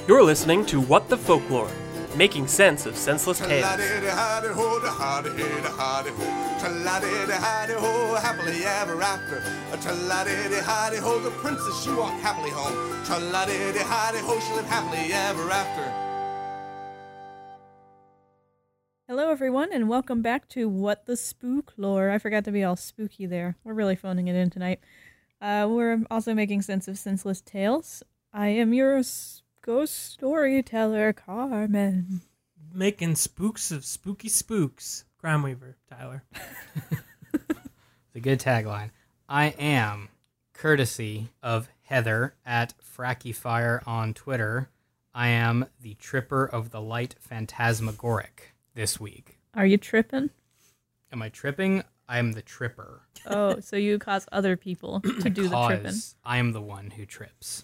You're listening to What the Folklore, making sense of senseless tales. Tra-la-di-di-hi-di-ho, da-ha-di-hi-di-hi-di-ho. Tra-la-di-di-hi-di-ho, happily ever after. Tra-la-di-di-hi-di-ho, the princess, she walked happily home. Tra-la-di-di-hi-di-ho, she lived happily ever after. Hello, everyone, and welcome back to What the Spooklore. I forgot to be all spooky there. We're really phoning it in tonight. We're also making sense of senseless tales. I am your ghost storyteller, Carmen. Making spooks of spooky spooks. Crimeweaver, Tyler. It's a good tagline. I am, courtesy of Heather at Frackyfire on Twitter, I am the Tripper of the Light Phantasmagoric this week. Are you tripping? Am I tripping? I am the tripper. Oh, so you cause other people to do the tripping. Because I am the one who trips.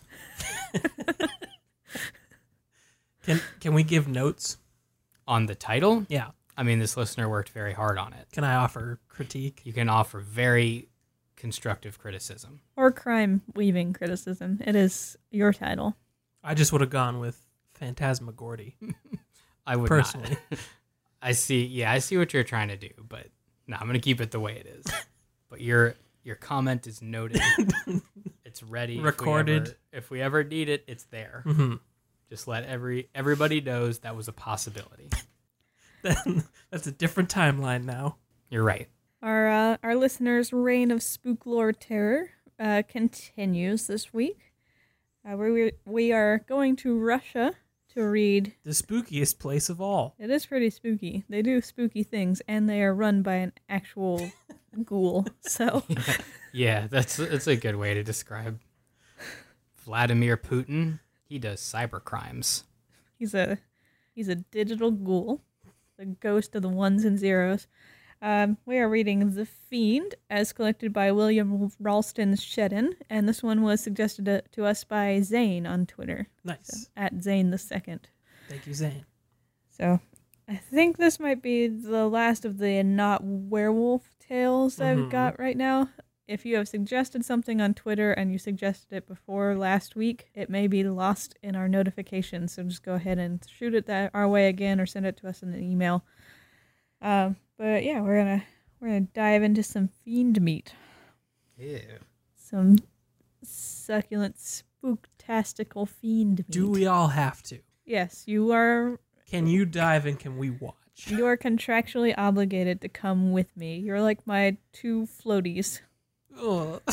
Can we give notes? On the title? Yeah. I mean, this listener worked very hard on it. Can I offer critique? You can offer very constructive criticism. Or crime-weaving criticism. It is your title. I just would have gone with Phantasmagordy. I would personally. not. I see what you're trying to do, but no, I'm going to keep it the way it is. But your comment is noted. It's ready. Recorded. If we ever need it, it's there. Mm-hmm. Just let everybody knows that was a possibility. That's a different timeline now. You're right. Our listeners' reign of spooklore terror continues this week. We are going to Russia to read The spookiest place of all. It is pretty spooky. They do spooky things, and they are run by an actual ghoul. So, Yeah, that's a good way to describe Vladimir Putin. He does cyber crimes. he's a digital ghoul, the ghost of the ones and zeros. We are reading The Fiend, as collected by William Ralston Shedden, and this one was suggested to us by Zane on Twitter. Nice. So, at Zane the Second. Thank you, Zane. So, I think this might be the last of the not werewolf tales I've got right now. If you have suggested something on Twitter and you suggested it before last week, it may be lost in our notifications. So just go ahead and shoot it our way again, or send it to us in an email. But yeah, we're gonna dive into some fiend meat. Ew. Some succulent, spooktastical fiend meat. Do we all have to? Yes, you are. Can you dive and can we watch? You are contractually obligated to come with me. You're like my two floaties. Ugh.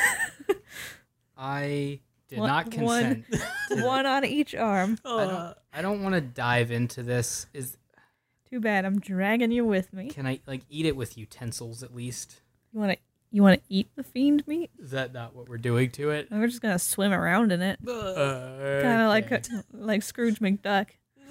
I did not consent. One on each arm. I don't want to dive into this. Too bad. I'm dragging you with me. Can I eat it with utensils at least? You want to eat the fiend meat? Is that not what we're doing to it? We're just gonna swim around in it, kind of like Scrooge McDuck.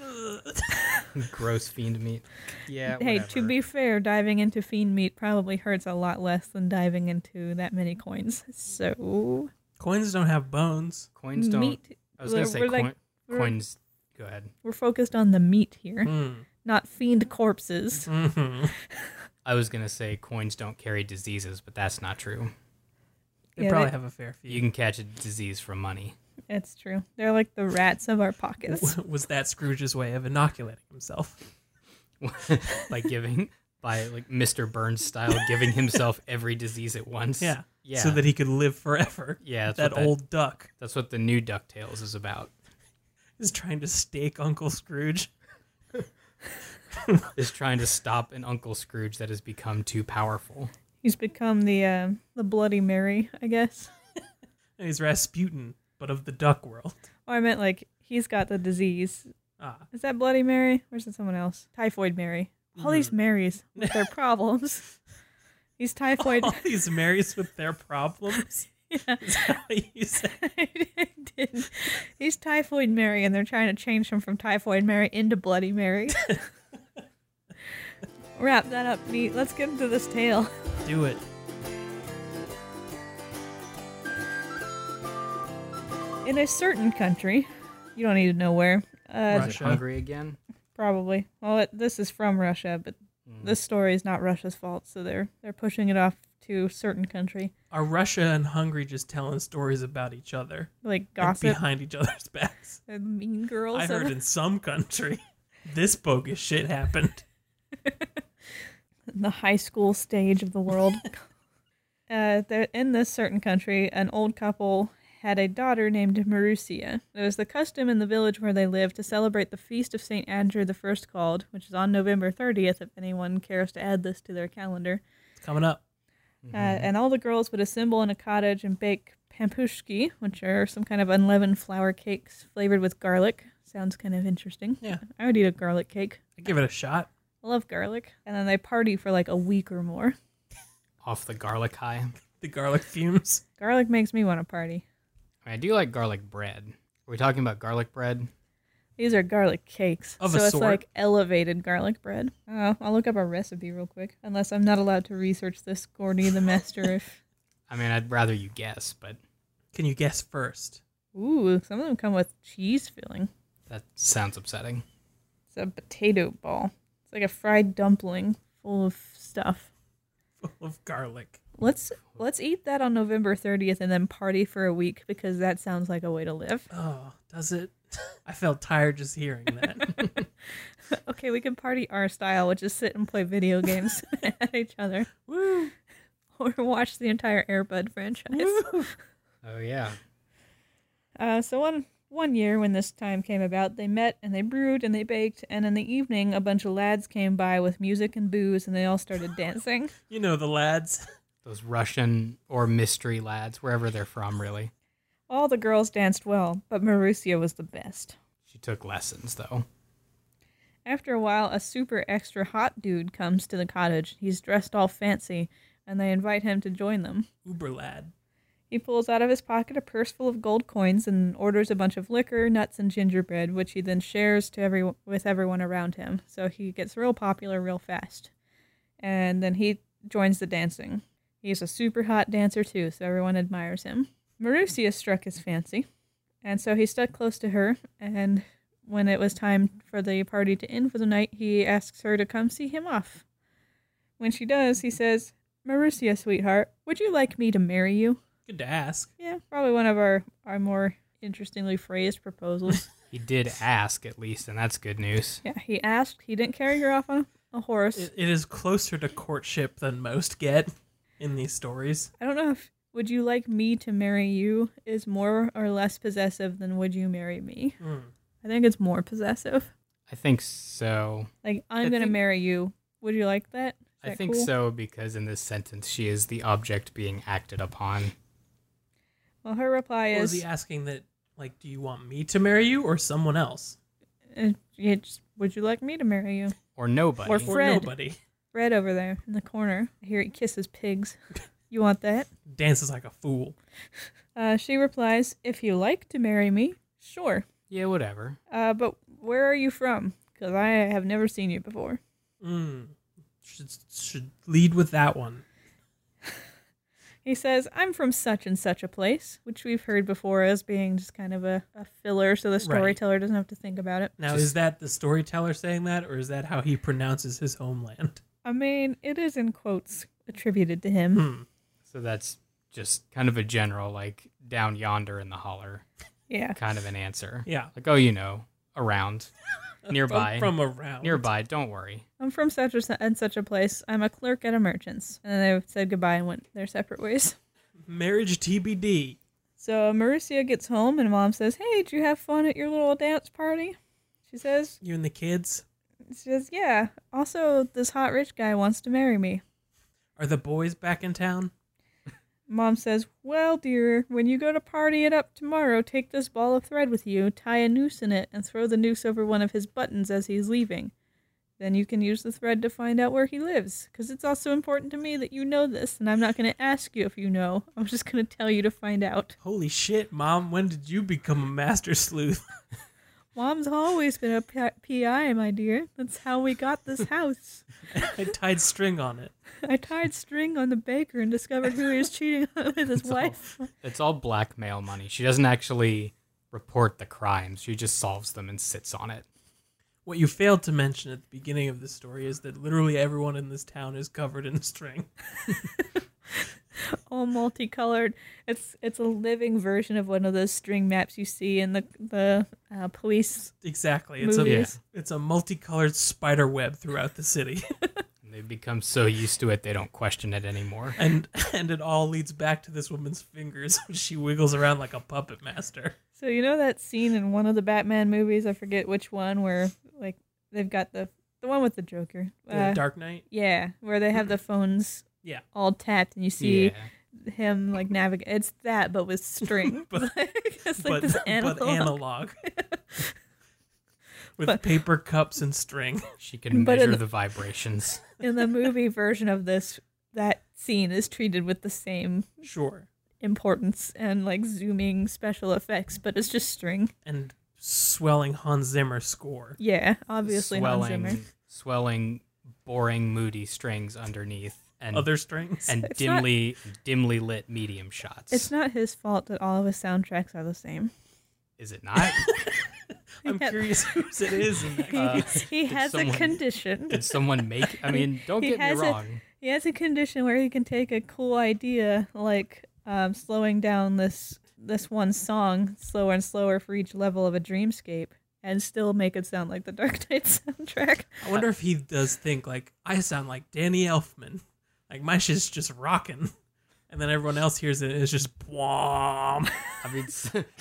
Gross fiend meat. Yeah. Hey, whatever. to be fair, diving into fiend meat probably hurts a lot less than diving into that many coins. So Coins don't have bones. Coins don't. meat. I was gonna say we're coins. Go ahead. We're focused on the meat here, Mm. not fiend corpses. Mm-hmm. I was gonna say coins don't carry diseases, but that's not true. They Yeah, probably they- have a fair few. You can catch a disease from money. It's true. They're like the rats of our pockets. Was that Scrooge's way of inoculating himself? by Mr. Burns style, giving himself every disease at once. Yeah. Yeah. So that he could live forever. Yeah, That old duck That's what the new DuckTales is about. is trying to stake Uncle Scrooge. Is trying to stop an Uncle Scrooge that has become too powerful. He's become the Bloody Mary, I guess. And he's Rasputin, but of the duck world. Oh, I meant like he's got the disease. Ah. Is that Bloody Mary? Or is it someone else? Typhoid Mary. All these Marys with their problems. He's typhoid. All these Marys with their problems. Yeah. Is that what you said? I did. He's Typhoid Mary, and they're trying to change him from Typhoid Mary into Bloody Mary. Wrap that up neat. Let's get into this tale. Do it. In a certain country, you don't need to know where. Is it Russia. Hungary again? Probably. Well, this is from Russia, but this story is not Russia's fault, so they're pushing it off to certain country. Are Russia and Hungary just telling stories about each other? Like Like gossip. behind each other's backs? The mean girls. I heard in some country this bogus shit happened. The high school stage of the world. In this certain country, an old couple had a daughter named Marussia. It was the custom in the village where they lived to celebrate the feast of St. Andrew the First called, which is on November 30th, if anyone cares to add this to their calendar. It's coming up. And all the girls would assemble in a cottage and bake pampushki, which are some kind of unleavened flour cakes flavored with garlic. Sounds kind of interesting. Yeah. I would eat a garlic cake. I give it a shot. I love garlic. And then they party for like a week or more. Off the garlic high. The garlic fumes. Garlic makes me want to party. I do like garlic bread. Are we talking about garlic bread? These are garlic cakes. Of so a it's sort. like elevated garlic bread. I'll look up a recipe real quick. Unless I'm not allowed to research this, Gordy the master. If I mean, I'd rather you guess, but Can you guess first? Ooh, some of them come with cheese filling. that sounds upsetting. It's a potato ball. It's like a fried dumpling full of stuff. Full of garlic. Let's eat that on November 30th and then party for a week because that sounds like a way to live. Oh, does it? I felt tired just hearing that. Okay, we can party our style, which is sit and play video games at each other. Woo! Or watch the entire Airbud franchise. Woo! Oh, yeah. So one year when this time came about, they met and they brewed and they baked, and in the evening a bunch of lads came by with music and booze and they all started dancing. You know the lads. Those Russian or mystery lads, wherever they're from, really. All the girls danced well, but Marussia was the best. She took lessons, though. After a while, a super extra hot dude comes to the cottage. He's dressed all fancy, and they invite him to join them. Uber lad. He pulls out of his pocket a purse full of gold coins and orders a bunch of liquor, nuts, and gingerbread, which he then shares with everyone around him. So he gets real popular real fast. And then he joins the dancing. He's a super hot dancer too, so everyone admires him. Marussia struck his fancy, and so he stuck close to her, and when it was time for the party to end for the night, he asks her to come see him off. When she does, he says, "Marussia, sweetheart, would you like me to marry you?" Good to ask. Yeah, probably one of our more interestingly phrased proposals. He did ask, at least, and that's good news. Yeah, he asked. He didn't carry her off on a horse. It is closer to courtship than most get in these stories. I don't know if "would you like me to marry you" is more or less possessive than "would you marry me." I think it's more possessive. I think so. Like, I'm going to marry you. Would you like that? Is I that think cool? so because in this sentence, she is the object being acted upon. Well, her reply Or is is, he asking that, like, do you want me to marry you or someone else? "Would you like me to marry you?" Or nobody. Or Or Fred. nobody. Fred over there in the corner. I hear he kisses pigs. You want that? Dances like a fool. She replies, "If you like to marry me, sure. Yeah, whatever. But where are you from? Because I have never seen you before." Should lead with that one. He says, "I'm from such and such a place," which we've heard before as being just kind of a filler so the storyteller doesn't have to think about it. Now, is that the storyteller saying that, or is that how he pronounces his homeland? I mean, it is in quotes attributed to him. So that's just kind of a general, like, down yonder in the holler Yeah. kind of an answer. Yeah. Like, oh, you know, around, nearby. From around. Nearby, don't worry. "I'm from such and such a place. I'm a clerk at a merchant's." And then they said goodbye and went their separate ways. Marriage TBD. So Marussia gets home and Mom says, "Hey, did you have fun at your little dance party?" She says, You and the kids? "Yeah. Also, this hot rich guy wants to marry me." Are the boys back in town? Mom says, "Well, dear, when you go to party it up tomorrow, take this ball of thread with you, tie a noose in it, and throw the noose over one of his buttons as he's leaving. Then you can use the thread to find out where he lives, because it's also important to me that you know this, and I'm not going to ask you if you know. I'm just going to tell you to find out." Holy shit, Mom. When did you become a master sleuth? Mom's always been a PI, my dear. That's how we got this house. I tied string on it. I tied string on the baker and discovered who he was cheating on with his wife. It's all blackmail money. She doesn't actually report the crimes. She just solves them and sits on it. What you failed to mention at the beginning of the story is that literally everyone in this town is covered in string. all multicolored. It's a living version of one of those string maps you see in the police. Exactly. Movies. It's a multicolored spider web throughout the city. They've become so used to it they don't question it anymore. And it all leads back to this woman's fingers. She wiggles around like a puppet master. So you know that scene in one of the Batman movies, I forget which one, where like they've got the one with the Joker. The Dark Knight. Yeah, where they have the phones Yeah. all tapped and you see Yeah. him like navigate. It's that, but with string. But- It's like this analog. analog. With paper cups and string. She can But in measure the- the vibrations. In the movie version of this, that scene is treated with the same Sure. importance and like zooming special effects, but it's just string. And swelling Hans Zimmer score. Yeah, obviously Hans Zimmer. swelling, boring, moody strings underneath, and Other strings. and It's dimly lit medium shots. It's not his fault that all of his soundtracks are the same. Is it not? I'm Yeah. curious whose it is in that case. He has someone- a condition. Did someone make? I mean, don't He get me has a- wrong. He has a condition where he can take a cool idea, like slowing down this one song slower and slower for each level of a dreamscape, and still make it sound like the Dark Knight soundtrack. I wonder if he does think like I sound like Danny Elfman, like my shit's just rocking, and then everyone else hears it and it's just bwom. I mean,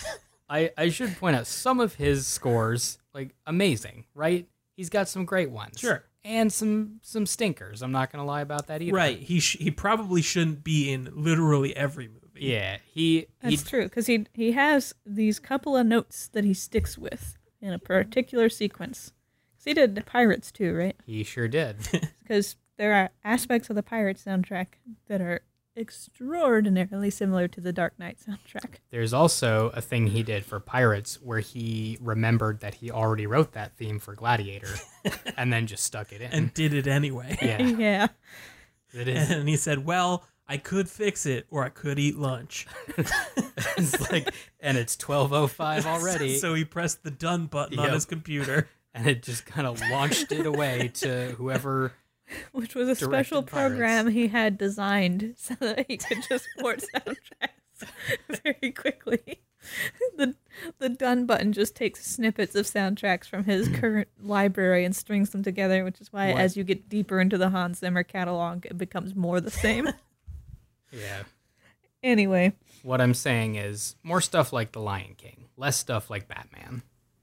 I should point out some of his scores, like amazing, right? He's got some great ones, Sure. and some stinkers. I'm not gonna lie about that either. Right? He probably shouldn't be in literally every movie. Yeah, he That's true, because he has these couple of notes that he sticks with in a particular sequence. 'Cause he did Pirates too, right? he sure did. Because there are aspects of the Pirates soundtrack that are extraordinarily similar to the Dark Knight soundtrack. There's also a thing he did for Pirates where he remembered that he already wrote that theme for Gladiator, and then just stuck it in. And did it anyway. yeah, Yeah. it is. And he said, "Well, I could fix it, or I could eat lunch." It's like, and it's 12:05 already, So he pressed the done button on Yep. his computer. and it just kind of launched it away to whoever. Which was a special Directed Pirates. program he had designed so that he could just port soundtracks very quickly. The done button just takes snippets of soundtracks from his current library and strings them together, which is why What? as you get deeper into the Hans Zimmer catalog, it becomes more the same. Yeah. Anyway, What I'm saying is more stuff like The Lion King, less stuff like Batman.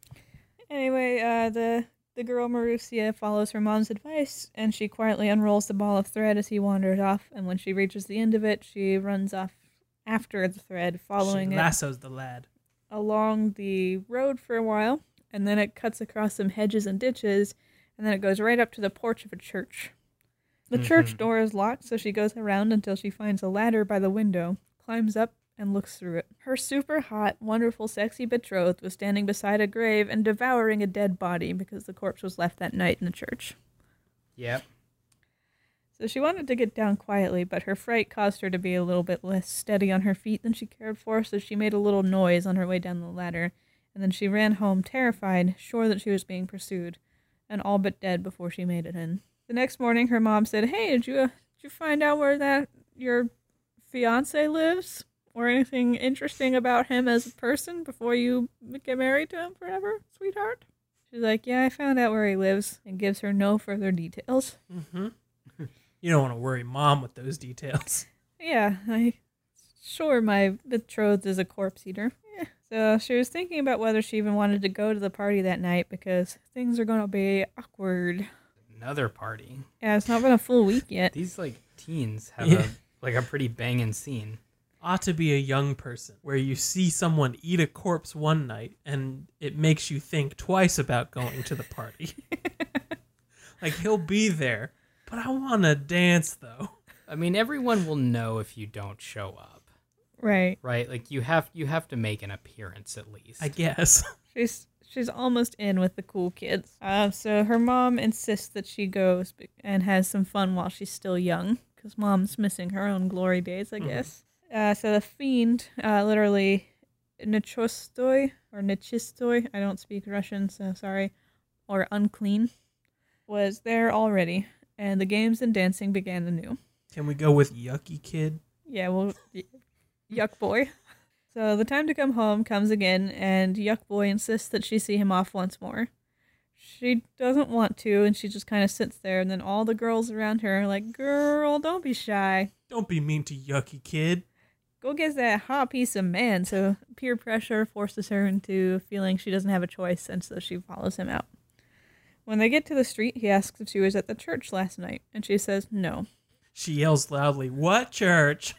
the girl Marussia follows her mom's advice, and she quietly unrolls the ball of thread as he wanders off, and when she reaches the end of it, she runs off after the thread, following She it lassos the lad. along the road for a while, and then it cuts across some hedges and ditches, and then it goes right up to the porch of a church. The church door is locked, so she goes around until she finds a ladder by the window, climbs up, and looks through it. Her super hot, wonderful, sexy betrothed was standing beside a grave and devouring a dead body because the corpse was left that night in the church. Yep. So she wanted to get down quietly, but her fright caused her to be a little bit less steady on her feet than she cared for, so she made a little noise on her way down the ladder, and then she ran home terrified, sure that she was being pursued, and all but dead before she made it in. The next morning, her mom said, "Hey, did you find out where your fiance lives? Or anything interesting about him as a person before you get married to him forever, sweetheart?" She's like, "Yeah, I found out where he lives," and gives her no further details. Mm-hmm. You don't want to worry mom with those details. Yeah, sure my betrothed is a corpse eater. Yeah. So she was thinking about whether she even wanted to go to the party that night because things are going to be awkward. Another party. Yeah, it's not been a full week yet. These like teens have Yeah. a pretty banging scene. Ought to be a young person where you see someone eat a corpse one night and it makes you think twice about going to the party. Like, he'll be there, but I want to dance though. I mean, everyone will know if you don't show up, Right. right? Like you have to make an appearance at least. I guess. She's almost in with the cool kids. So her mom insists that she goes and has some fun while she's still young, because mom's missing her own glory days, I guess. So the fiend, literally Nechistoy, or Nechistoy, I don't speak Russian, so sorry, or unclean, was there already, and the games and dancing began anew. Can we go with Yucky Kid? Yeah, well, Yuck Boy. So the time to come home comes again, and Yuck Boy insists that she see him off once more. She doesn't want to, and she just kind of sits there, and then all the girls around her are like, "Girl, don't be shy. Don't be mean to Yucky Kid. Go get that hot piece of man." So peer pressure forces her into feeling she doesn't have a choice, and so she follows him out. When they get to the street, he asks if she was at the church last night, and she says no. She yells loudly, "What church?"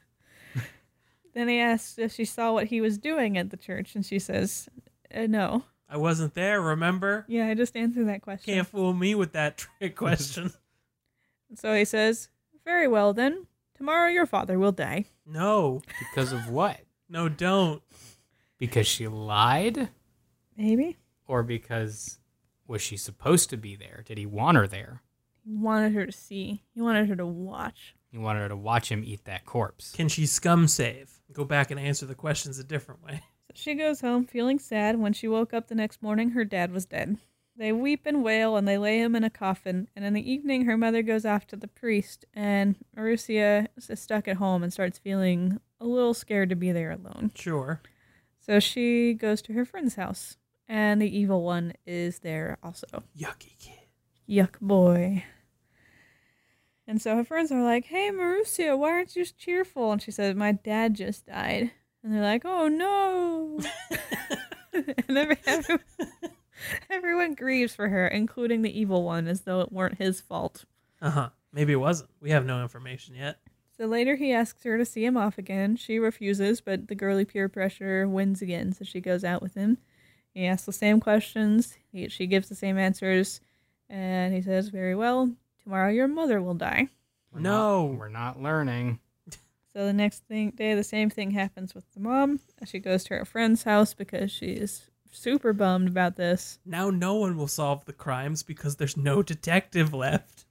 Then he asks if she saw what he was doing at the church, and she says no. I wasn't there, remember? Yeah, I just answered that question. Can't fool me with that trick question. So he says, "Very well then. Tomorrow your father will die." No. Because of what? No, don't. Because she lied? Maybe. Or because was she supposed to be there? Did he want her there? He wanted her to see. He wanted her to watch. He wanted her to watch him eat that corpse. Can she scum save? Go back and answer the questions a different way. So she goes home feeling sad. When she woke up the next morning, her dad was dead. They weep and wail, and they lay him in a coffin. And in the evening, her mother goes off to the priest, and Marussia is stuck at home and starts feeling a little scared to be there alone. Sure. So she goes to her friend's house, and the evil one is there also. Yucky Kid. Yuck boy. And so her friends are like, "Hey, Marussia, why aren't you cheerful?" And she says, "My dad just died." And they're like, "Oh, no." And everyone grieves for her, including the evil one, as though it weren't his fault. Uh-huh. Maybe it wasn't. We have no information yet. So later he asks her to see him off again. She refuses, but the girly peer pressure wins again, so she goes out with him. He asks the same questions. She gives the same answers. And he says, "Very well, tomorrow your mother will die." We're not learning. So the next day, the same thing happens with the mom. She goes to her friend's house because she is super bummed about this. Now no one will solve the crimes because there's no detective left.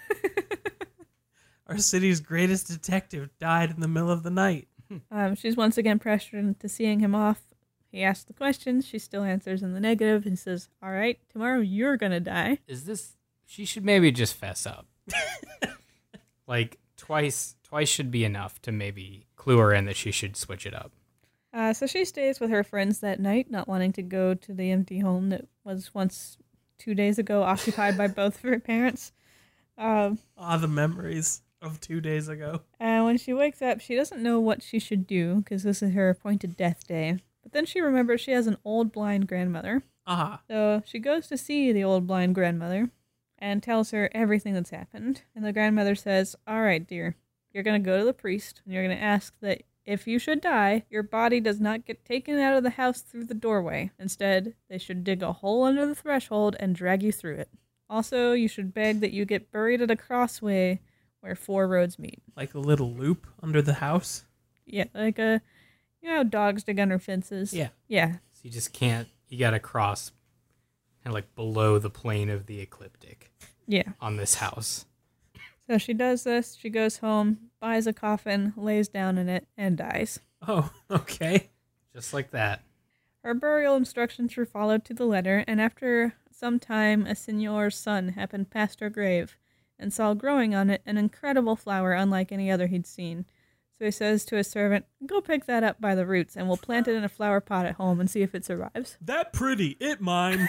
Our city's greatest detective died in the middle of the night. She's once again pressured into seeing him off. He asks the questions. She still answers in the negative and says, "All right, tomorrow you're going to die." She should maybe just fess up. Like, twice should be enough to maybe clue her in that she should switch it up. So she stays with her friends that night, not wanting to go to the empty home that was once 2 days ago occupied by both of her parents. The memories of 2 days ago. And when she wakes up, she doesn't know what she should do because this is her appointed death day. But then she remembers she has an old blind grandmother. So she goes to see the old blind grandmother and tells her everything that's happened. And the grandmother says, "All right, dear, you're going to go to the priest and you're going to ask that if you should die, your body does not get taken out of the house through the doorway. Instead, they should dig a hole under the threshold and drag you through it. Also, you should beg that you get buried at a crossway where 4 roads meet." Like a little loop under the house? Yeah, like how dogs dig under fences. Yeah. Yeah. So you just can't, you gotta cross kind of like below the plane of the ecliptic Yeah. on this house. So she does this, she goes home, buys a coffin, lays down in it, and dies. Oh, okay. Just like that. Her burial instructions were followed to the letter, and after some time, a signor's son happened past her grave and saw growing on it an incredible flower unlike any other he'd seen. So he says to his servant, "Go pick that up by the roots, and we'll plant it in a flower pot at home and see if it survives." That pretty, it mine.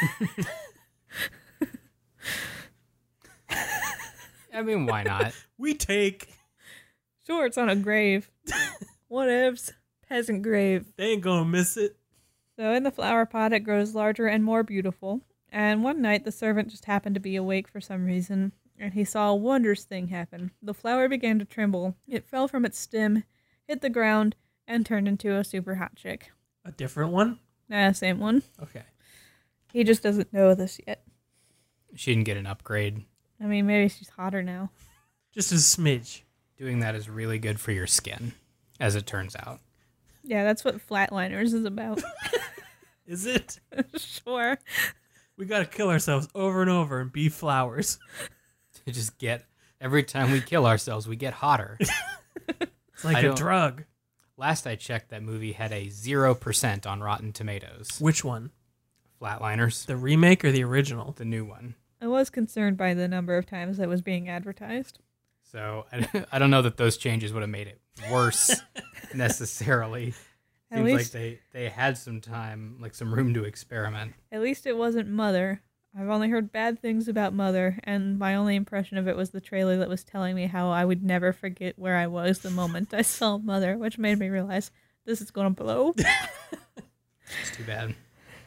I mean, why not? We take. Sure, it's on a grave. Whatevs. Peasant grave. They ain't gonna miss it. So in the flower pot, it grows larger and more beautiful. And one night, the servant just happened to be awake for some reason, and he saw a wondrous thing happen. The flower began to tremble. It fell from its stem, hit the ground, and turned into a super hot chick. A different one? Nah, same one. Okay. He just doesn't know this yet. She didn't get an upgrade. I mean, maybe she's hotter now. Just a smidge. Doing that is really good for your skin, as it turns out. Yeah, that's what Flatliners is about. Is it? Sure. We gotta kill ourselves over and over and be flowers. To just get, every time we kill ourselves, we get hotter. It's like a drug. Last I checked, that movie had a 0% on Rotten Tomatoes. Which one? Flatliners. The remake or the original? The new one. I was concerned by the number of times that was being advertised. So I don't know that those changes would have made it worse necessarily. At Seems least- like they had some time, like some room to experiment. At least it wasn't Mother. I've only heard bad things about Mother, and my only impression of it was the trailer that was telling me how I would never forget where I was the moment I saw Mother, which made me realize this is going to blow. It's too bad.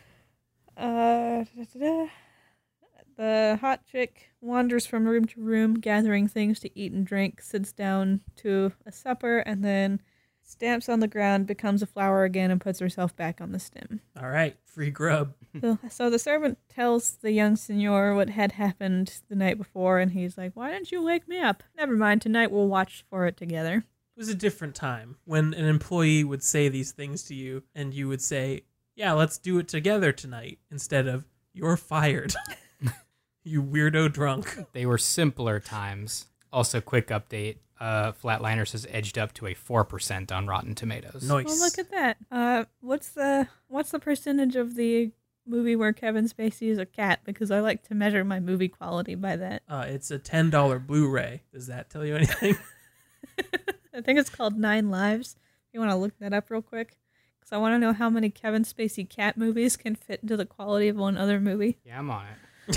The hot chick wanders from room to room, gathering things to eat and drink, sits down to a supper, and then stamps on the ground, becomes a flower again, and puts herself back on the stem. All right, free grub. So the servant tells the young signor what had happened the night before, and he's like, "Why didn't you wake me up? Never mind, tonight we'll watch for it together." It was a different time when an employee would say these things to you and you would say, yeah, let's do it together tonight, instead of, you're fired. You weirdo drunk. They were simpler times. Also, quick update. Flatliners has edged up to a 4% on Rotten Tomatoes. Nice. Well, look at that. What's the percentage of the movie where Kevin Spacey is a cat? Because I like to measure my movie quality by that. It's a $10 Blu-ray. Does that tell you anything? I think it's called 9 Lives. If you want to look that up real quick. Because I want to know how many Kevin Spacey cat movies can fit into the quality of one other movie. Yeah, I'm on it.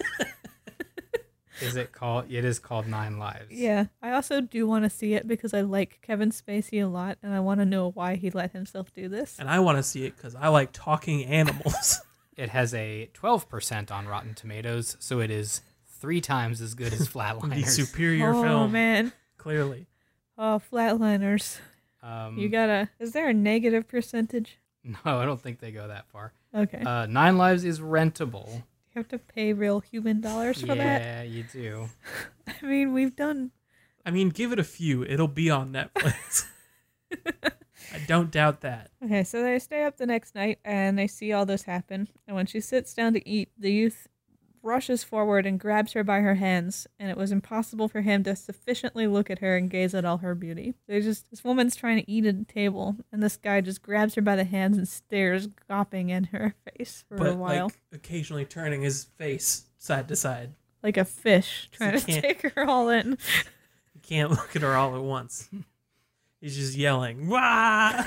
It is called 9 Lives. Yeah. I also do want to see it because I like Kevin Spacey a lot, and I want to know why he let himself do this. And I want to see it because I like talking animals. It has a 12% on Rotten Tomatoes, so it is 3 times as good as The Flatliners. superior Oh, film. man. Clearly. Oh, Flatliners. You gotta... Is there a negative percentage? No, I don't think they go that far. Okay. 9 Lives is rentable. You have to pay real human dollars for that? Yeah, you do. I mean, we've done... I mean, give it a few. It'll be on Netflix. I don't doubt that. Okay, so they stay up the next night, and they see all this happen. And when she sits down to eat, the youth rushes forward and grabs her by her hands, and it was impossible for him to sufficiently look at her and gaze at all her beauty. This woman's trying to eat at a table, and this guy just grabs her by the hands and stares, gawping in her face for a But while. like occasionally turning his face side to side. Like a fish trying You to can't- take her all in. You can't look at her all at once. He's just yelling, "Wah!"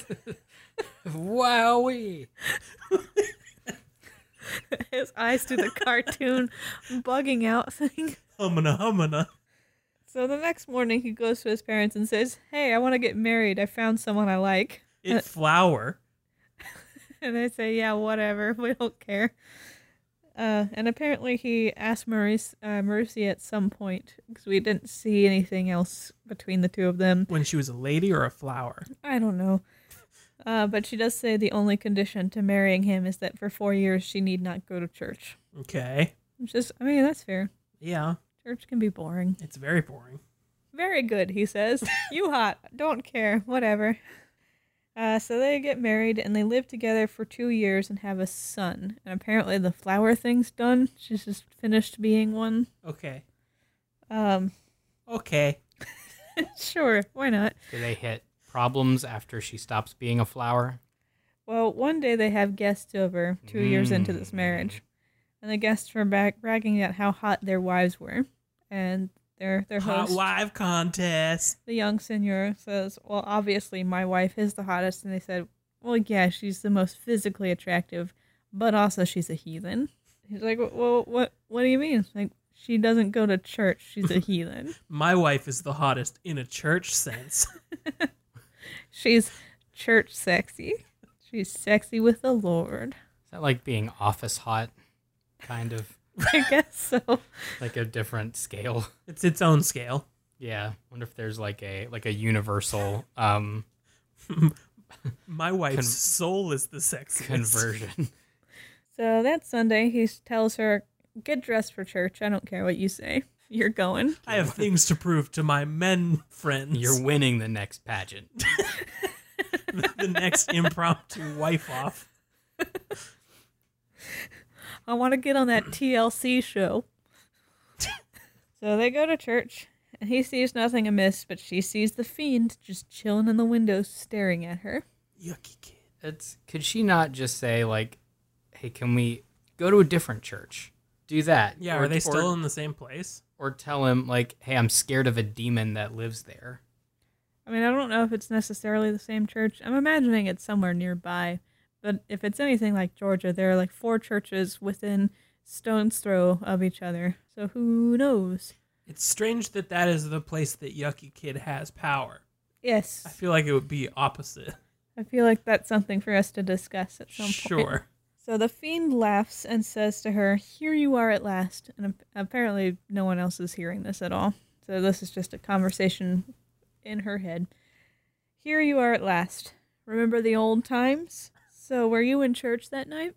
Wowee! His eyes do the cartoon bugging out thing. Humana, humana. So the next morning, he goes to his parents and says, "Hey, I want to get married. I found someone I like." It flower. And they say, "Yeah, whatever. We don't care." And apparently he asked Marcy at some point, because we didn't see anything else between the two of them. When she was a lady or a flower? I don't know. But she does say the only condition to marrying him is that for 4 years she need not go to church. Okay. Which is, I mean, that's fair. Yeah, Church can be boring. it's very boring. Very good, he says. You hot. Don't care. Whatever. So they get married and they live together for 2 years and have a son. And apparently the flower thing's done. She's just finished being one. Okay. Um, Okay. sure, why not? Do they hit problems after she stops being a flower? Well, one day they have guests over 2 years into this marriage. And the guests were bragging about how hot their wives were. And their Hot host, wife contest. the young seigneur, says, "Well, obviously my wife is the hottest." And they said, "Well, yeah, she's the most physically attractive, but also she's a heathen." He's like, "Well, what do you mean?" Like, she doesn't go to church. She's a heathen. My wife is the hottest in a church sense. She's church sexy. She's sexy with the Lord. Is that like being office hot? Kind of I guess so. like a different scale. It's its own scale. Yeah. Wonder if there's like a universal My wife's soul is the sexiest. conversion. So that Sunday, he tells her, "Get dressed for church. I don't care what you say. You're going." I have things to prove to my men friends. You're winning the next pageant. The next impromptu wife off. I want to get on that TLC show. So they go to church, and he sees nothing amiss, but she sees the fiend just chilling in the window staring at her. Yucky kid. Could she not just say like, "Hey, can we go to a different church?" Do that. Yeah, are they still in the same place? Or tell him, like, hey, I'm scared of a demon that lives there. I mean, I don't know if it's necessarily the same church. I'm imagining it's somewhere nearby. But if it's anything like Georgia, there are like 4 churches within stone's throw of each other. So who knows? It's strange that that is the place that Yucky Kid has power. Yes. I feel like it would be opposite. I feel like that's something for us to discuss at some point. Sure. So the fiend laughs and says to her, "Here you are at last." And apparently no one else is hearing this at all. So this is just a conversation in her head. "Here you are at last. Remember the old times? So were you in church that night?"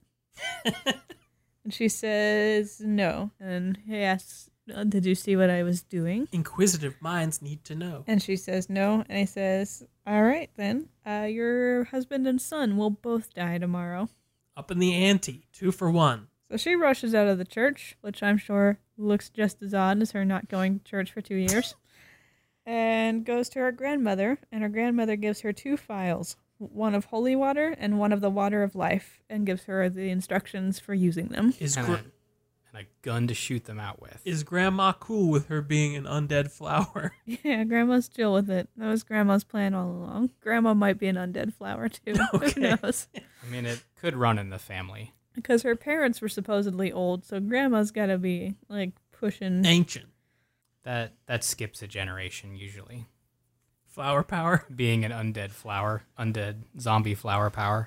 And she says no. And he asks, "Did you see what I was doing?" Inquisitive minds need to know. And she says no. And he says, "All right then. Your husband and son will both die tomorrow." Up in the ante, 2 for 1. So she rushes out of the church, which I'm sure looks just as odd as her not going to church for 2 years, and goes to her grandmother, and her grandmother gives her 2 phials, one of holy water and one of the water of life, and gives her the instructions for using them. And a gun to shoot them out with. Is Grandma cool with her being an undead flower? Yeah, Grandma's chill with it. That was Grandma's plan all along. Grandma might be an undead flower, too. Okay. Who knows? I mean, it could run in the family. Because her parents were supposedly old, so Grandma's got to be, like, pushing... Ancient. That skips a generation, usually. Flower power? Being an undead zombie flower power.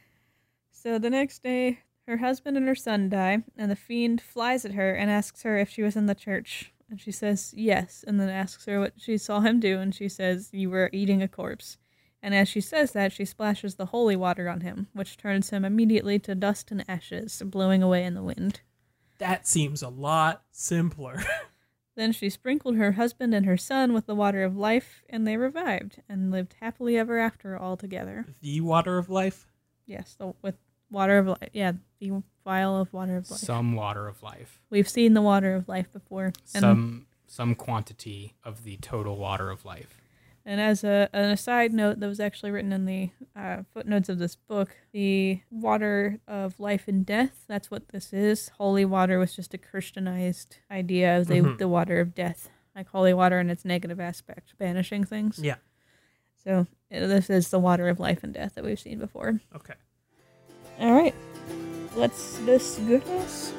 So the next day, her husband and her son die, and the fiend flies at her and asks her if she was in the church. And she says yes, and then asks her what she saw him do, and she says, "You were eating a corpse." And as she says that, she splashes the holy water on him, which turns him immediately to dust and ashes, blowing away in the wind. That seems a lot simpler. Then she sprinkled her husband and her son with the water of life, and they revived, and lived happily ever after all together. The water of life? Yes, with water of life. Yeah, the vial of water of life. Some water of life. We've seen the water of life before. And Some quantity of the total water of life. And as an aside note that was actually written in the footnotes of this book, the water of life and death, that's what this is. Holy water was just a Christianized idea of the water of death. Like holy water in its negative aspect, banishing things. Yeah. So this is the water of life and death that we've seen before. Okay. All right. Let's discuss.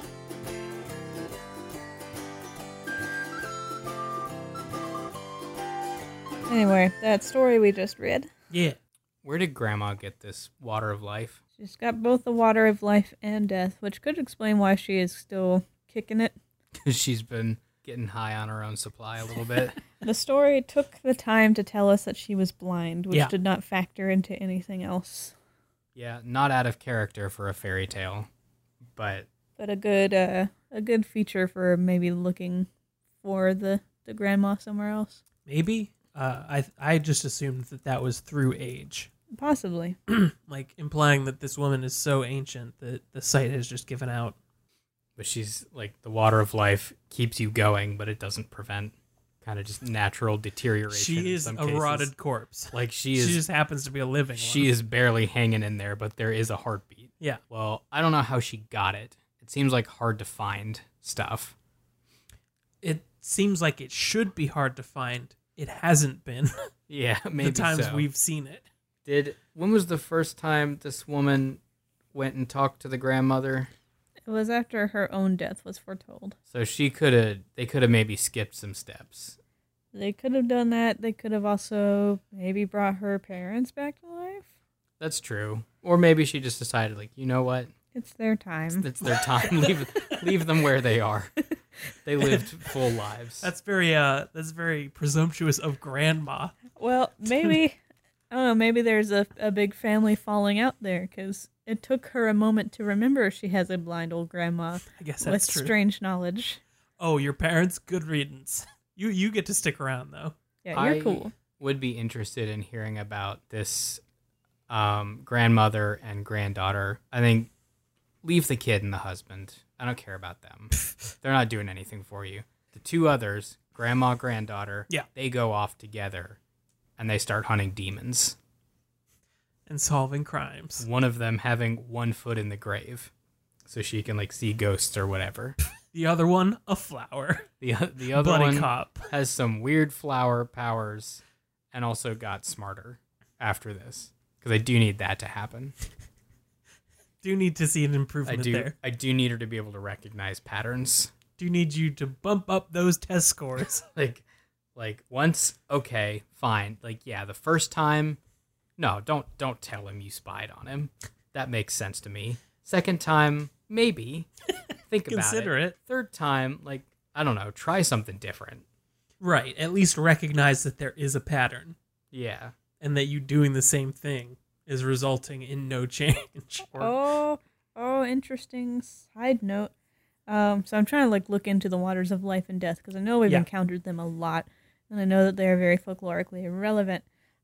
Anyway, that story we just read. Yeah. Where did Grandma get this water of life? She's got both the water of life and death, which could explain why she is still kicking it. Because she's been getting high on her own supply a little bit. The story took the time to tell us that she was blind, which Yeah. did not factor into anything else. Yeah, not out of character for a fairy tale, but But a good feature for maybe looking for the grandma somewhere else. Maybe. I just assumed that was through age. Possibly. Like implying that this woman is so ancient that the site has just given out. but she's like the water of life keeps you going, but it doesn't prevent kind of just natural deterioration. She in is some a cases. rotted corpse. Like she She is. just happens to be a living She one. is barely hanging in there, but there is a heartbeat. Yeah. Well, I don't know how she got it. It seems like hard to find stuff. It seems like it should be hard to find. It hasn't been Yeah, maybe the times so. we've seen it. When was the first time this woman went and talked to the grandmother? It was after her own death was foretold. So they could have maybe skipped some steps. They could have done that. They could have also maybe brought her parents back to life. That's true. Or maybe she just decided, like, you know what? It's their time. It's their time. leave them where they are. They lived full lives. That's very presumptuous of grandma. Well, maybe, I don't know, maybe there's a big family falling out there because it took her a moment to remember she has a blind old grandma I guess with that's true. strange knowledge. Oh, your parents? Good riddance. You get to stick around though. Yeah, you're cool. Would be interested in hearing about this grandmother and granddaughter. I think leave the kid and the husband. I don't care about them. They're not doing anything for you. The two others, grandma, granddaughter, Yeah. they go off together and they start hunting demons. And solving crimes. One of them having one foot in the grave so she can like see ghosts or whatever. The other one, a flower. The other Buddy one cop. has some weird flower powers and also got smarter after this. Because I do need that to happen. Do need to see an improvement there. I do need her to be able to recognize patterns. Do need you to bump up those test scores. Like once, okay, fine. Like, yeah, the first time, no, don't tell him you spied on him. That makes sense to me. Second time, maybe. Think about Consider it. Third time, like, I don't know, try something different. Right. At least recognize that there is a pattern Yeah. and that you doing the same thing is resulting in no change. Oh, interesting side note. So I'm trying to like look into the waters of life and death because I know we've Yeah. encountered them a lot, and I know that they are very folklorically relevant.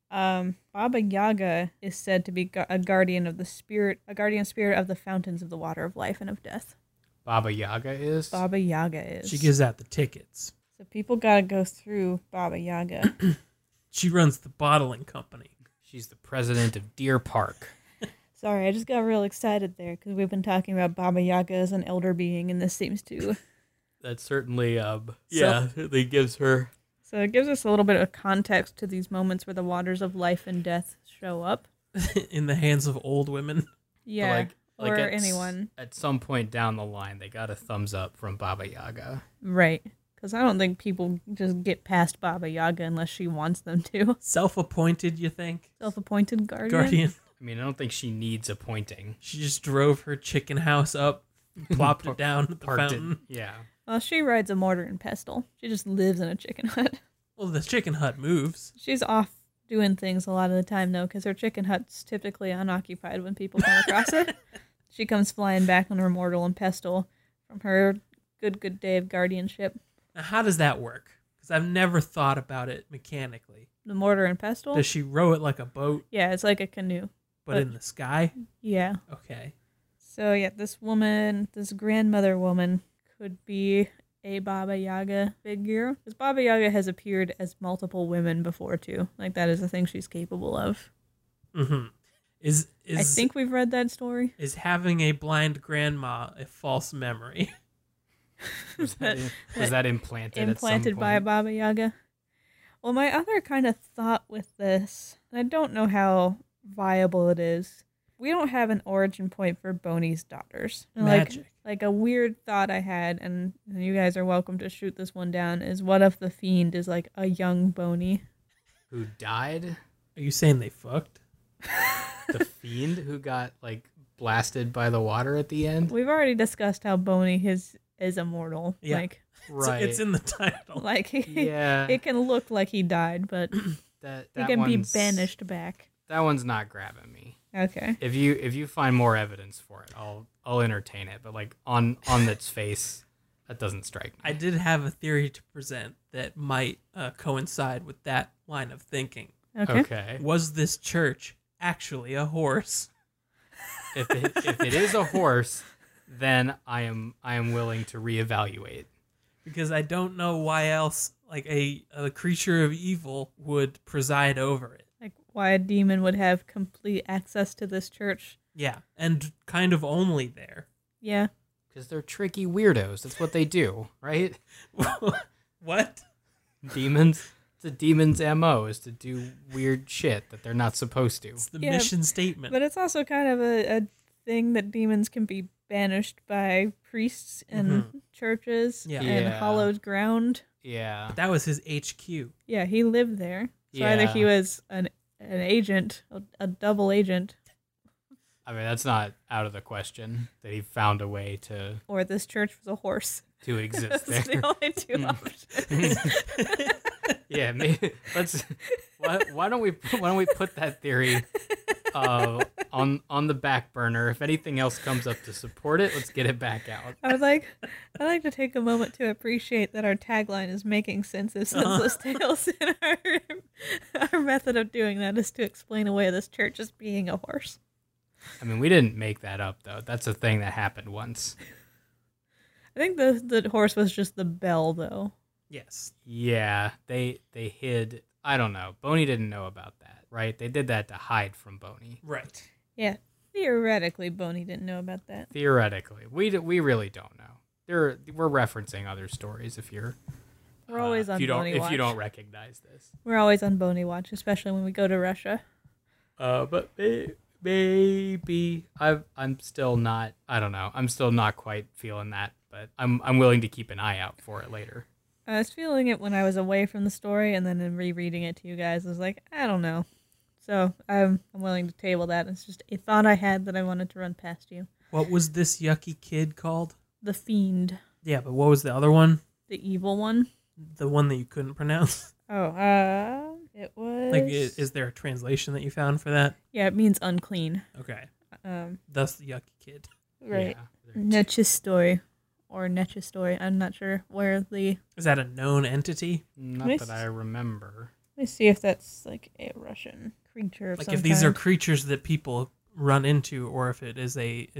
Baba Yaga is said to be a guardian of the spirit, a guardian spirit of the fountains of the water of life and of death. Baba Yaga is? Baba Yaga is. She gives out the tickets. So people gotta go through Baba Yaga. She runs the bottling company. She's the president of Deer Park. Sorry, I just got real excited there because we've been talking about Baba Yaga as an elder being, and this seems to. That certainly, certainly gives her. So it gives us a little bit of context to these moments where the waters of life and death show up. In the hands of old women. Yeah, or at anyone. At some point down the line, they got a thumbs up from Baba Yaga. Right. Because I don't think people just get past Baba Yaga unless she wants them to. Self-appointed, you think? Self-appointed guardian. Guardian. I mean, I don't think she needs appointing. She just drove her chicken house up, plopped it down at the Parked it. fountain. Yeah. Well, she rides a mortar and pestle. She just lives in a chicken hut. Well, the chicken hut moves. She's off doing things a lot of the time, though, because her chicken hut's typically unoccupied when people come across it. She comes flying back on her mortar and pestle from her good day of guardianship. Now, how does that work? Because I've never thought about it mechanically. The mortar and pestle? Does she row it like a boat, Yeah, it's like a canoe. but in the sky? Yeah. Okay. So, yeah, this woman, this grandmother woman, could be a Baba Yaga figure. Because Baba Yaga has appeared as multiple women before, too. Like, that is a thing she's capable of. Mm-hmm. Is I think we've read that story. is having a blind grandma a false memory? Was that implanted at some Implanted by a point? Baba Yaga. Well, my other kind of thought with this, and I don't know how viable it is, we don't have an origin point for Boney's daughters. And Magic. Like a weird thought I had, and you guys are welcome to shoot this one down, is what if the fiend is like a young Boney? Who died? Are you saying they fucked? The fiend who got, like, blasted by the water at the end? We've already discussed how Boney is immortal. Yeah. Like, Right. It's in the title. Yeah. it can look like he died, but that he can be one's- banished back. That one's not grabbing me. Okay. If you find more evidence for it, I'll entertain it. But like on its face, that doesn't strike me. I did have a theory to present that might coincide with that line of thinking. Okay. Was this church actually a horse? If it is a horse, then I am willing to reevaluate. Because I don't know why else like a creature of evil would preside over it. Like why a demon would have complete access to this church. Yeah, and kind of only there. Yeah. Because they're tricky weirdos. That's what they do, right? What? Demons. It's a demon's MO is to do weird shit that they're not supposed to. It's the Yeah, mission statement. But it's also kind of a thing that demons can be banished by priests and churches Yeah. and Yeah. hallowed ground. Yeah. That was his HQ. Yeah, he lived there. So either he Yeah. was an agent, a double agent, I mean, that's not out of the question that he found a way to or this church was a horse. exist That's there. the only two options. Yeah, maybe let's. Why don't we put that theory on the back burner? If anything else comes up to support it, let's get it back out. I'd like to take a moment to appreciate that our tagline is making sense of senseless tales, and our method of doing that is to explain away this church as being a horse. I mean, we didn't make that up though. That's a thing that happened once. I think the horse was just the bell, though. Yes. Yeah, they hid. I don't know. Boney didn't know about that, right? They did that to hide from Boney. Right. Yeah, theoretically, Boney didn't know about that. Theoretically, we really don't know. we're referencing other stories if you're We're always on if you don't Boney Watch. if you don't recognize this. We're always on Boney Watch, especially when we go to Russia. But maybe I'm still not. I don't know. I'm still not quite feeling that, but I'm willing to keep an eye out for it later. I was feeling it when I was away from the story, and then in rereading it to you guys, I was like, I don't know. So I'm willing to table that. It's just a thought I had that I wanted to run past you. What was this yucky kid called? The Fiend, Yeah, but what was the other one? the evil one. The one that you couldn't pronounce? It was Like, is there a translation that you found for that? yeah, it means unclean. Okay. Um, Thus the yucky kid. right, Yeah. Nechistoy or Nechistoy. I'm not sure where the. Is that a known entity? Not Nice. that I remember. Let me see if that's like a Russian creature of Like some if these are kind. creatures that people run into, or if it's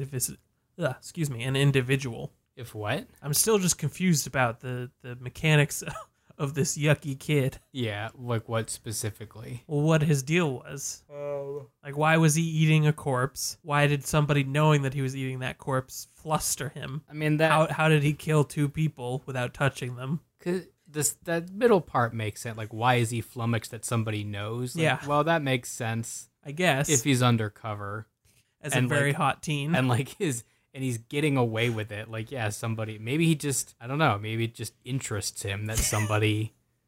an individual. If what? I'm still just confused about the mechanics of this yucky kid. Yeah, like what specifically? Well, what his deal was. Like, why was he eating a corpse? Why did somebody knowing that he was eating that corpse fluster him? I mean that How did he kill two people without touching them? 'cause that middle part makes sense. Like, why is he flummoxed that somebody knows? Like, Yeah. Well, that makes sense I guess if he's undercover as and, a very like- hot teen. and like he's getting away with it. Like, yeah, somebody maybe he just I don't know. Maybe it just interests him that somebody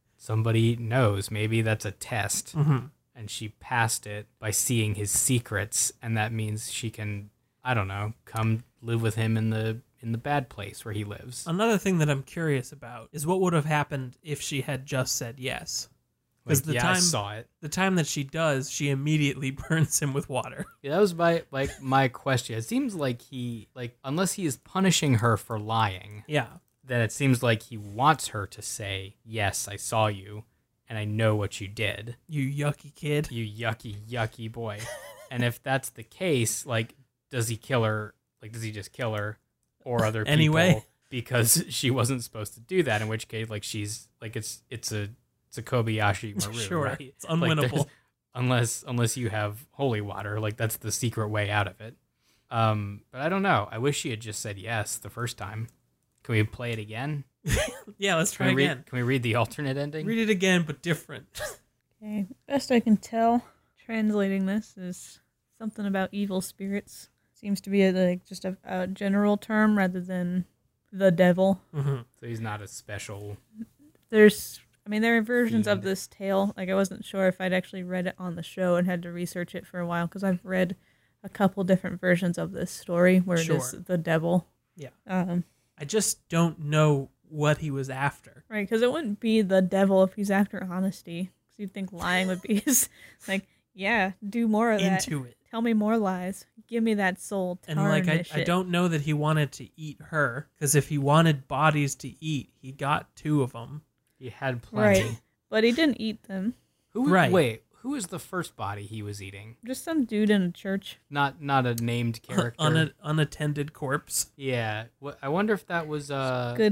knows. Maybe that's a test. Mhm. And she passed it by seeing his secrets, and that means she can, I don't know, come live with him in the bad place where he lives. Another thing that I'm curious about is what would have happened if she had just said yes. Like, the yeah, I time- saw it. The time that she does, she immediately burns him with water. Yeah, that was my question. It seems like he unless he is punishing her for lying, Yeah. then it seems like he wants her to say, "Yes, I saw you, and I know what you did, You yucky kid. you yucky boy." And if that's the case, like, does he kill her? Like, does he just kill her or other people Anyway. because she wasn't supposed to do that? In which case, like, she's like it's a Kobayashi Maru, Sure. right? It's Like, unwinnable. unless you have holy water, like that's the secret way out of it. But I don't know. I wish she had just said yes the first time. Can we play it again? Yeah, let's try again. Can we read the alternate ending? Read it again, but different. Okay, best I can tell, translating this is something about evil spirits. Seems to be just a general term rather than the devil. Mm-hmm. So he's not a special. There are versions of Fiend. this tale. Like, I wasn't sure if I'd actually read it on the show and had to research it for a while because I've read a couple different versions of this story where it is Sure. the devil. Yeah. Um, I just don't know what he was after. right, because it wouldn't be the devil if he's after honesty. Because you'd think lying would be his, like, yeah, do more of that. Into it. Tell me more lies. Give me that soul. And like, Tarnish I it. don't know that he wanted to eat her, because if he wanted bodies to eat, he got 2 of them. He had plenty. Right. But he didn't eat them. Wait, who was the first body he was eating? Just some dude in a church. Not a named character. Unattended corpse. Yeah. I wonder if that was Good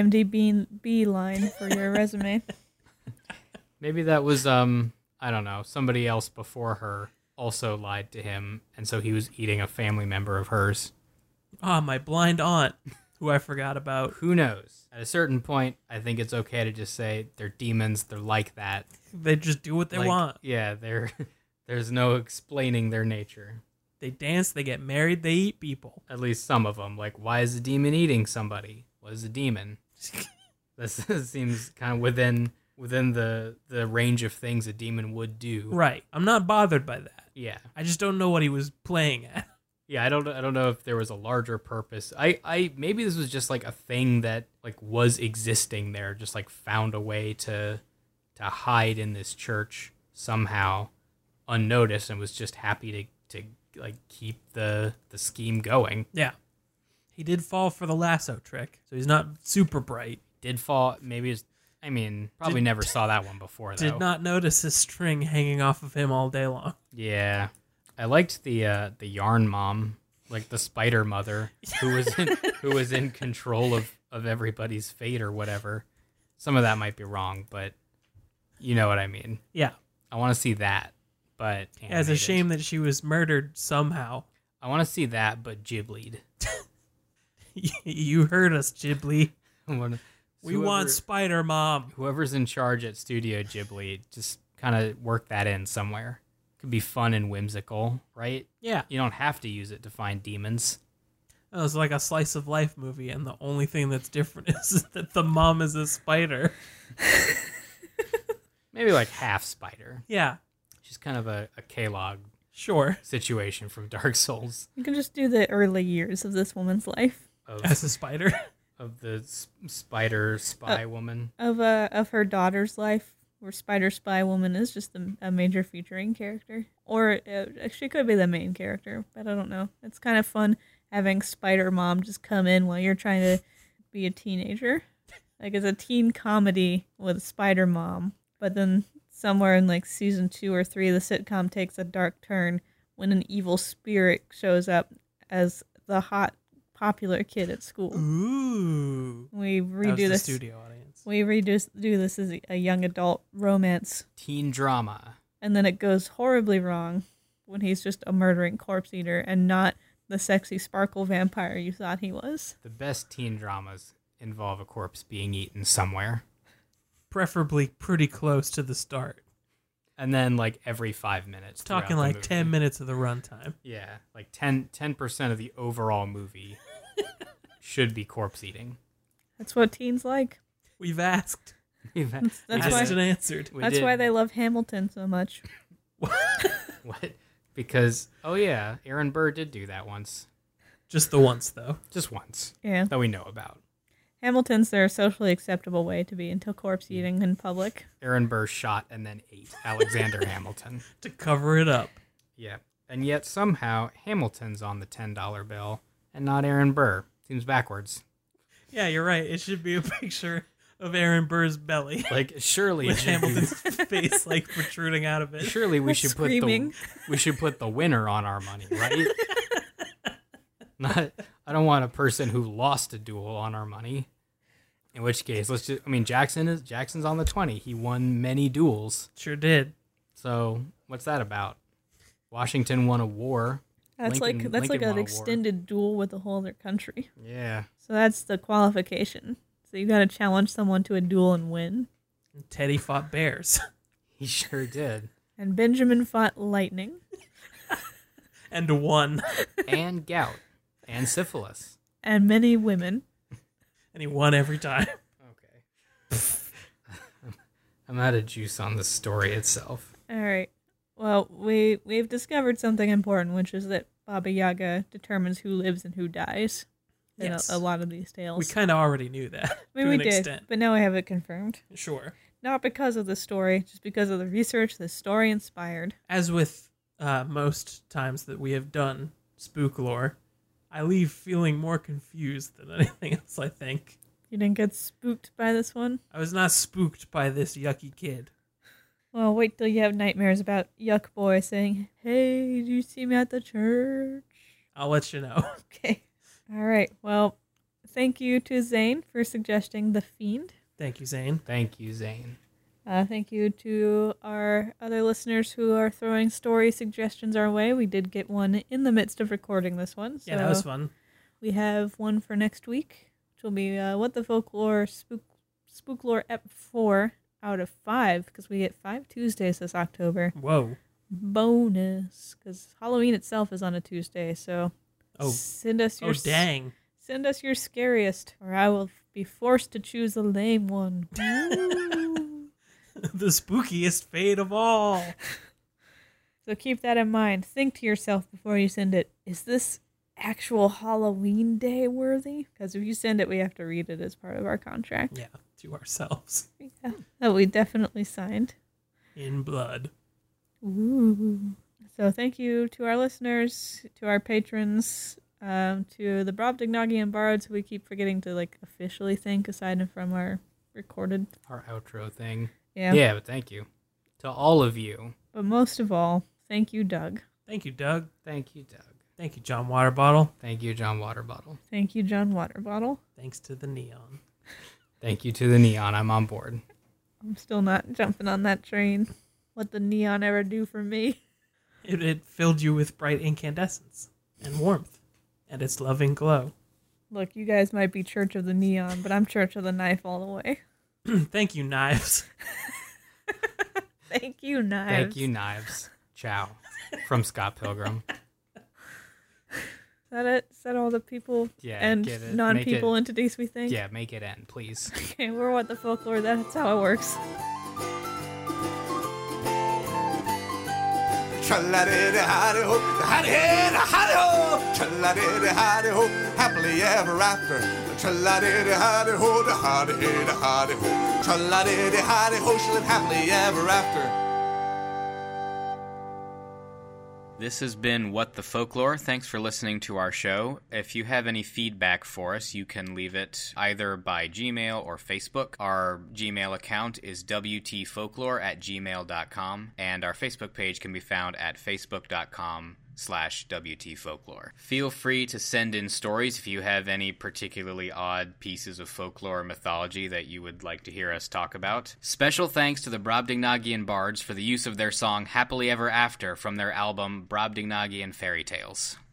IMDb line for your resume. maybe that was I don't know, somebody else before her also lied to him, and so he was eating a family member of hers. Ah, my blind aunt, who I forgot about. Who knows? At a certain point, I think it's okay to just say they're demons. They're like that. They just do what they Like, want. Yeah, there's no explaining their nature. They dance, they get married, they eat people. At least some of them. Like, why is the demon eating somebody? What is a demon? This seems kind of within the range of things a demon would do. Right. I'm not bothered by that. Yeah. I just don't know what he was playing at. Yeah, I don't know if there was a larger purpose. I maybe this was just like a thing that like was existing there, just like found a way to hide in this church somehow unnoticed and was just happy to like keep the scheme going. Yeah. He did fall for the lasso trick, so he's not super bright. Did fall maybe it's probably Did- never saw that one before though. Did not notice his string hanging off of him all day long. Yeah. I liked the yarn mom, like the spider mother who was in control of everybody's fate or whatever. Some of that might be wrong, but you know what I mean. Yeah. I want to see that, but Yeah, it's a animated. shame that she was murdered somehow. I want to see that, but giblied. You heard us, Ghibli. When- We want Spider Mom. whoever's in charge at Studio Ghibli, just kind of work that in somewhere. Could be fun and whimsical, right? Yeah. You don't have to use it to find demons. It was like a slice of life movie, and the only thing that's different is that the mom is a spider. Maybe like half spider. Yeah, She's kind of a K-Log sure. situation from Dark Souls You can just do the early years of this woman's life. As a spider. of the spider spy woman. Of her daughter's life, where Spider Spy Woman is just a major featuring character. Or she could be the main character, but I don't know. It's kind of fun having Spider Mom just come in while you're trying to be a teenager. Like, it's a teen comedy with Spider Mom, but then somewhere in like season 2 or 3, the sitcom takes a dark turn when an evil spirit shows up as the hot, popular kid at school. Ooh. We That was redo the this. studio audience. We do this as a young adult romance, Teen drama. and then it goes horribly wrong when he's just a murdering corpse eater and not the sexy sparkle vampire you thought he was. The best teen dramas involve a corpse being eaten somewhere. Preferably pretty close to the start. And then like every 5 minutes. throughout Talking the like movie. 10 minutes of the runtime. Yeah, like 10% of the overall movie should be corpse eating. That's what teens like. We've asked. That's Asked and why. answered. That's why they love Hamilton so much. What? Because, oh yeah, Aaron Burr did do that once. Just the once, though. Just once. Yeah, That we know about. Hamilton's their socially acceptable way to be into corpse eating in public. Aaron Burr shot and then ate Alexander Hamilton. To cover it up. Yeah. And yet somehow Hamilton's on the $10 bill and not Aaron Burr. Seems backwards. Yeah, you're right. It should be a picture of Aaron Burr's belly. Like surely With it should be- Hamilton's face like protruding out of it. surely we should Screaming. we should put the winner on our money, right? Not I don't want a person who lost a duel on our money. In which case, Jackson's on the 20. He won many duels. Sure did. So, what's that about? Washington won a war. That's Lincoln like won a an war. extended duel with a whole other country. Yeah. So that's the qualification. So you got to challenge someone to a duel and win. And Teddy fought bears. He sure did. And Benjamin fought lightning. And won. And gout. And syphilis. And many women. And he won every time. Okay. I'm out of juice on the story itself. All right. Well, we've discovered something important, which is that Baba Yaga determines who lives and who dies in Yes. a lot of these tales. We kind of already knew that. I mean, to we an did, extent. but now I have it confirmed. Sure. Not because of the story, just because of the research the story inspired. As with most times that we have done spook lore, I leave feeling more confused than anything else, I think. You didn't get spooked by this one? I was not spooked by this yucky kid. Well, wait till you have nightmares about Yuck Boy saying, "Hey, did you see me at the church?" I'll let you know. Okay. All right. Well, thank you to Zane for suggesting The Fiend. Thank you, Zane. Thank you, Zane. Thank you to our other listeners who are throwing story suggestions our way. We did get one in the midst of recording this one. So Yeah, that was fun. we have one for next week, which will be What the Folklore Spooklore Ep 4 out of 5, because we get 5 Tuesdays this October. Whoa. Bonus, because Halloween itself is on a Tuesday, so Oh. send us your Oh, dang. send us your scariest, or I will be forced to choose a lame one. Woo. The spookiest fate of all. So keep that in mind. Think to yourself before you send it, is this actual Halloween day worthy? Because if you send it, we have to read it as part of our contract. Yeah, to ourselves. Yeah. That we definitely signed. In blood. Ooh. So thank you to our listeners, to our patrons, to the Brobdingnagian Bards, who we keep forgetting to officially thank aside from our recorded. Our outro thing. Yeah. Yeah, but thank you. To all of you. But most of all, thank you, Doug. Thank you, Doug. Thank you, Doug. Thank you, John Waterbottle. Thank you, John Waterbottle. Thank you, John Waterbottle. Thanks to the neon. Thank you to the Neon. I'm on board. I'm still not jumping on that train. What the neon ever do for me? It filled you with bright incandescence and warmth and its loving glow. Look, you guys might be Church of the Neon, but I'm Church of the Knife all the way. Thank you, Knives. Thank you, Knives. Thank you, Knives. Ciao. From Scott Pilgrim. Is that it? Is that all the people Yeah, and get it. non-people Make it- entities we think? Yeah, make it end, please. Okay, we're What the Folklore. That's how it works. Tra-la-di-di-hi-di-ho, hi-di-hi-di-hi-di-ho. Tra-la-di-di-hi-di-ho, happily ever after. Tra-la-di-di-hi-di-ho, the hi-di-hi-di-hi-di-ho. Tra-la-di-di-hi-di-ho, she lived happily ever after. This has been What the Folklore. Thanks for listening to our show. If you have any feedback for us, you can leave it either by Gmail or Facebook. Our Gmail account is wtfolklore@gmail.com, and our Facebook page can be found at facebook.com/WTfolklore. Feel free to send in stories if you have any particularly odd pieces of folklore or mythology that you would like to hear us talk about. Special thanks to the Brobdingnagian Bards for the use of their song Happily Ever After from their album Brobdingnagian Fairy Tales.